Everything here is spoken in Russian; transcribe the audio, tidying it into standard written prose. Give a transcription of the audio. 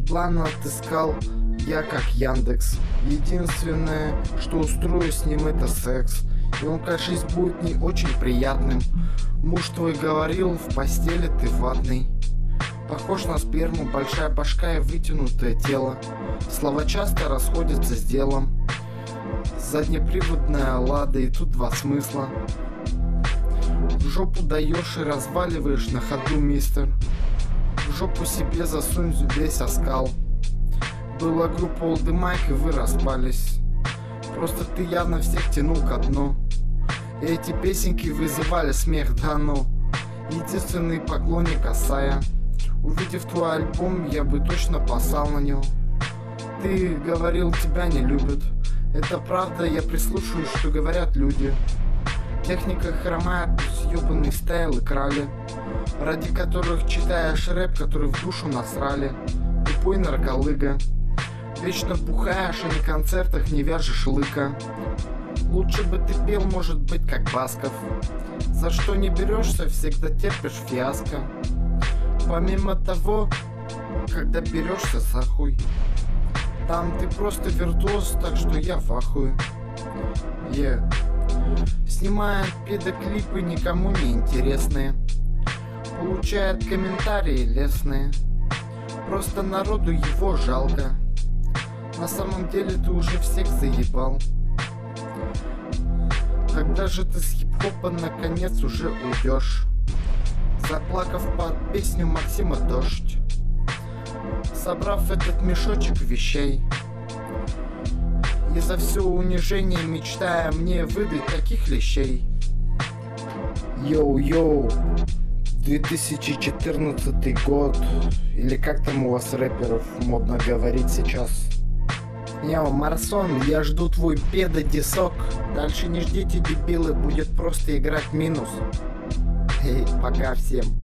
План отыскал я как Яндекс. Единственное, что устрою с ним, это секс. И он, кажись, будет не очень приятным. Муж твой говорил, в постели ты ватный. Похож на сперму, большая башка и вытянутое тело. Слова часто расходятся с делом. Заднеприводная лада, и тут два смысла. В жопу даешь и разваливаешь на ходу, мистер. В жопу себе засунь весь оскал. Была группа Old Mike, и вы распались. Просто ты явно всех тянул ко дну. И эти песенки вызывали смех, да ну. Единственный поклонник Асая. Увидев твой альбом, я бы точно посал на него. Ты говорил, тебя не любят. Это правда, я прислушаюсь, что говорят люди. Техника хромает, съебанный стайл и крали, ради которых читаешь рэп, который в душу насрали. Тупой нарколыга. Вечно бухаешь, а на концертах не вяжешь лыка. Лучше бы ты пел, может быть, как Басков. За что не берешься, всегда терпишь фиаско. Помимо того, когда берешься за хуй, там ты просто виртуоз, так что я в ахуе. Снимает педоклипы никому не интересные, получает комментарии лестные. Просто народу его жалко. На самом деле ты уже всех заебал. Когда же ты с хип-хопа наконец уже уйдешь, заплакав под песню Максима «Дождь», собрав этот мешочек вещей, и за все унижение мечтая мне выдать таких лещей. Йоу-йоу, 2014 год, или как там у вас рэперов модно говорить сейчас. Йоу, Марсон, я жду твой педодисок. Дальше не ждите, дебилы, будет просто играть минус. Пока всем.